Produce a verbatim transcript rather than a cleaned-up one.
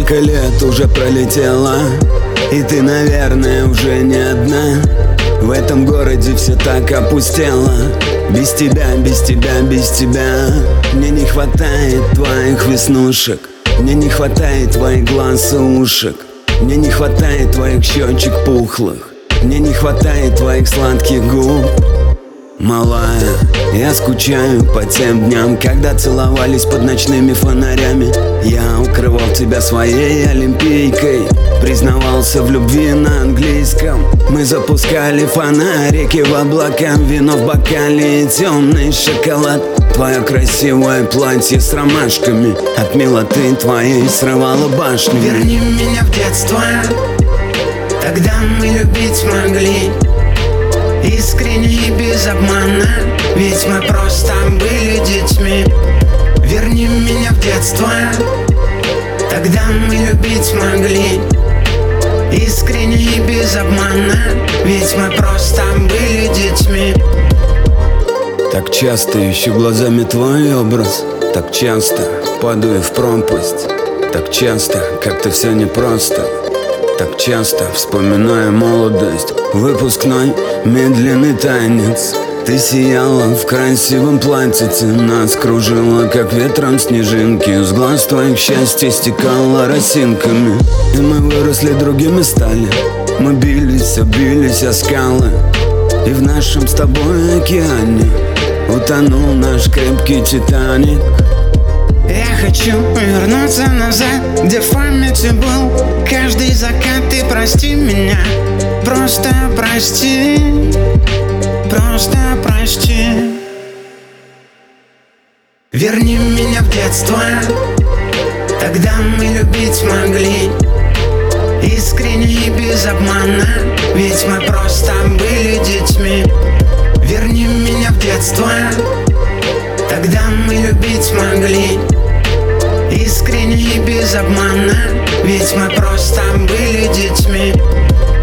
Сколько лет уже пролетело, и ты, наверное, уже не одна. В этом городе все так опустело. Без тебя, без тебя, без тебя. Мне не хватает твоих веснушек, мне не хватает твоих глаз и ушек, мне не хватает твоих щечек пухлых, мне не хватает твоих сладких губ. Малая, я скучаю по тем дням, когда целовались под ночными фонарями. Я укрывал тебя своей олимпийкой, признавался в любви на английском. Мы запускали фонарики в облака, вино в бокале и темный шоколад. Твое красивое платье с ромашками от милоты твоей срывало башню. Верни меня в детство, тогда мы любить могли искренне и без обмана, ведь мы просто были детьми. Верни меня в детство, тогда мы любить могли искренне и без обмана, ведь мы просто были детьми. Так часто ищу глазами твой образ, так часто падаю в пропасть, так часто как-то все непросто, так часто вспоминаю молодость. Выпускной медленный танец. Ты сияла в красивом платьице, нас кружила, как ветром снежинки. С глаз твоих счастье стекало росинками, и мы выросли, другими стали. Мы бились, бились о скалы, и в нашем с тобой океане утонул наш крепкий Титаник. Я хочу вернуться назад, где в памяти был каждый закат. Ты прости меня, просто прости, просто прости. Верни меня в детство, тогда мы любить могли искренне и без обмана, ведь мы просто были детьми. Верни меня в детство, тогда мы любить могли искренне и без обмана, ведь мы просто были детьми.